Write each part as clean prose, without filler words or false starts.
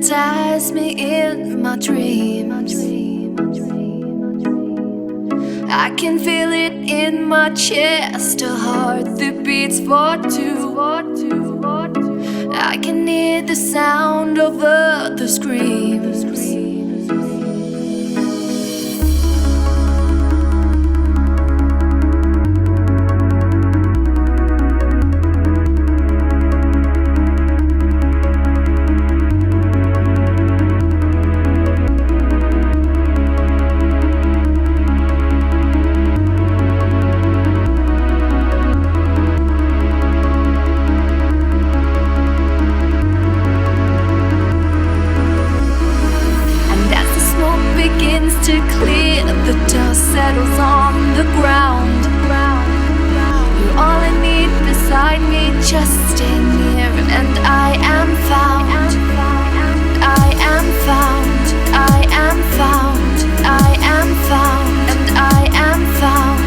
hypnotize me in my dreams. I can feel it in my chest, a heart that beats for two. I can hear the sound over the screams. To clear, the dust settles on the ground. You're all I need beside me, just stay near, and I am found. I am found. I am found. I am found. And I am found.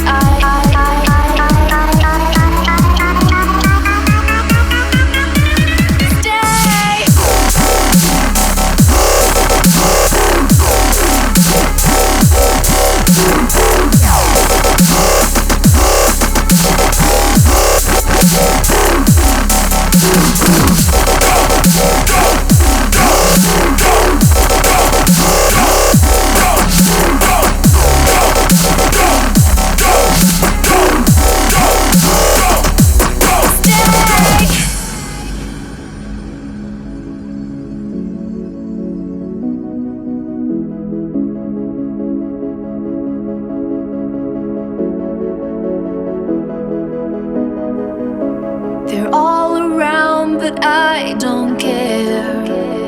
They're all around, but I don't care.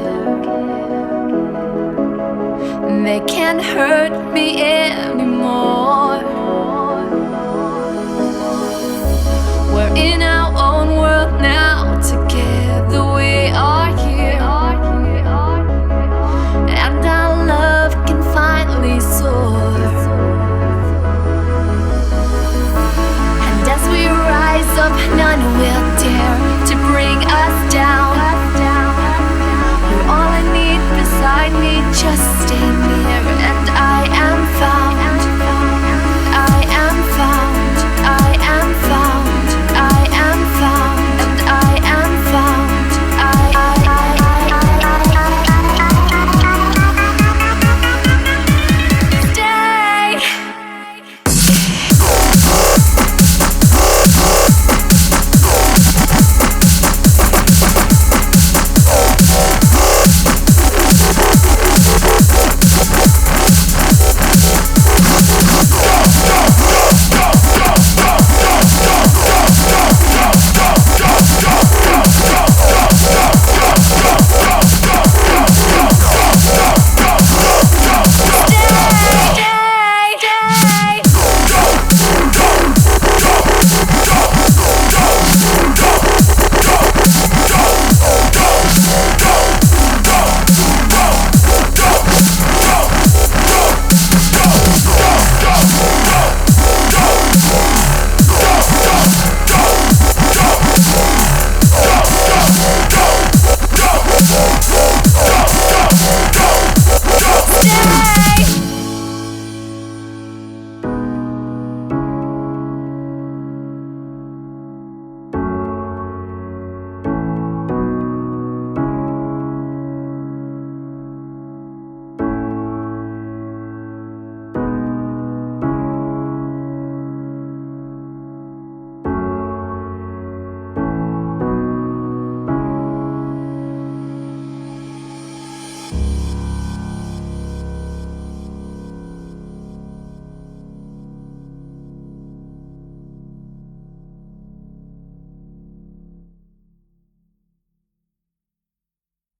They can't hurt me anymore.